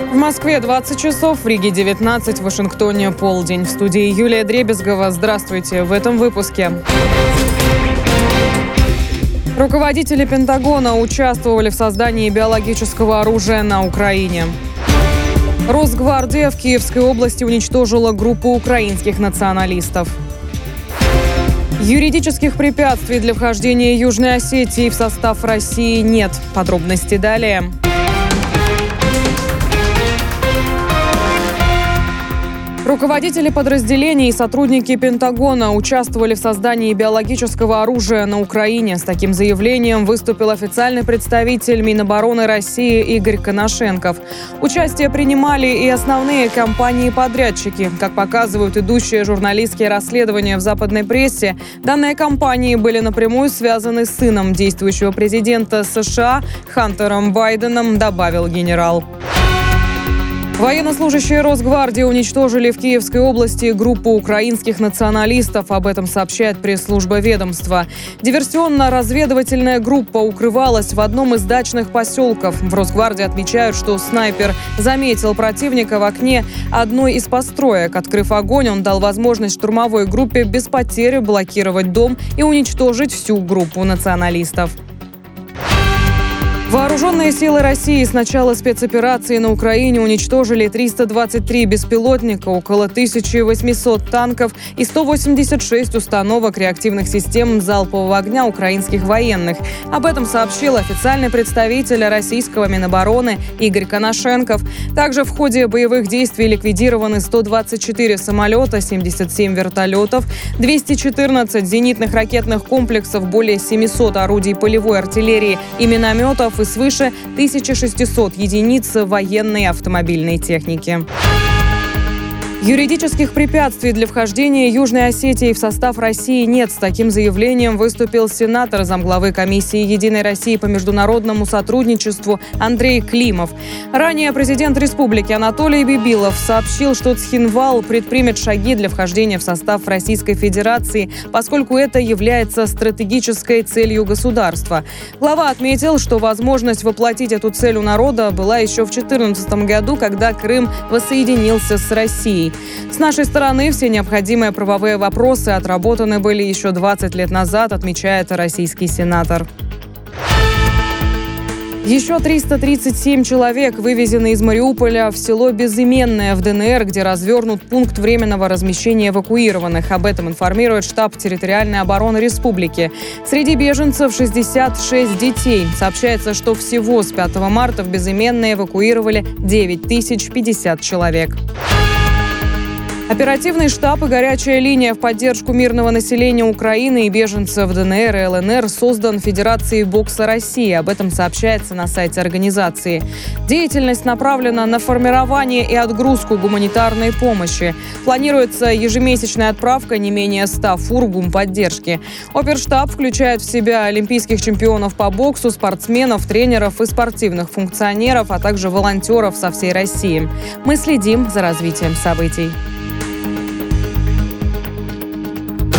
В Москве 20 часов, в Риге 19, в Вашингтоне полдень. В студии Юлия Дребезгова. Здравствуйте. В этом выпуске. Руководители Пентагона участвовали в создании биологического оружия на Украине. Росгвардия в Киевской области уничтожила группу украинских националистов. Юридических препятствий для вхождения Южной Осетии в состав России нет. Подробности далее. Руководители подразделений и сотрудники Пентагона участвовали в создании биологического оружия на Украине. С таким заявлением выступил официальный представитель Минобороны России Игорь Коношенков. Участие принимали и основные компании-подрядчики. Как показывают идущие журналистские расследования в западной прессе, данные компании были напрямую связаны с сыном действующего президента США Хантером Байденом, добавил генерал. Военнослужащие Росгвардии уничтожили в Киевской области группу украинских националистов. Об этом сообщает пресс-служба ведомства. Диверсионно-разведывательная группа укрывалась в одном из дачных поселков. В Росгвардии отмечают, что снайпер заметил противника в окне одной из построек. Открыв огонь, он дал возможность штурмовой группе без потери блокировать дом и уничтожить всю группу националистов. Вооруженные силы России с начала спецоперации на Украине уничтожили 323 беспилотника, около 1800 танков и 186 установок реактивных систем залпового огня украинских военных. Об этом сообщил официальный представитель российского Минобороны Игорь Коношенков. Также в ходе боевых действий ликвидированы 124 самолета, 77 вертолетов, 214 зенитных ракетных комплексов, более 700 орудий полевой артиллерии и минометов, и свыше 1600 единиц военной автомобильной техники. Юридических препятствий для вхождения Южной Осетии в состав России нет. С таким заявлением выступил сенатор, замглавы комиссии «Единой России» по международному сотрудничеству Андрей Климов. Ранее президент республики Анатолий Бибилов сообщил, что Цхинвал предпримет шаги для вхождения в состав Российской Федерации, поскольку это является стратегической целью государства. Глава отметил, что возможность воплотить эту цель у народа была еще в 2014 году, когда Крым воссоединился с Россией. С нашей стороны все необходимые правовые вопросы отработаны были еще 20 лет назад, отмечает российский сенатор. Еще 337 человек вывезены из Мариуполя в село Безыменное в ДНР, где развернут пункт временного размещения эвакуированных. Об этом информирует штаб территориальной обороны республики. Среди беженцев 66 детей. Сообщается, что всего с 5 марта в Безыменное эвакуировали 9050 человек. Оперативный штаб и горячая линия в поддержку мирного населения Украины и беженцев ДНР и ЛНР создан Федерацией бокса России. Об этом сообщается на сайте организации. Деятельность направлена на формирование и отгрузку гуманитарной помощи. Планируется ежемесячная отправка не менее 100 фур гумподдержки. Оперштаб включает в себя олимпийских чемпионов по боксу, спортсменов, тренеров и спортивных функционеров, а также волонтеров со всей России. Мы следим за развитием событий.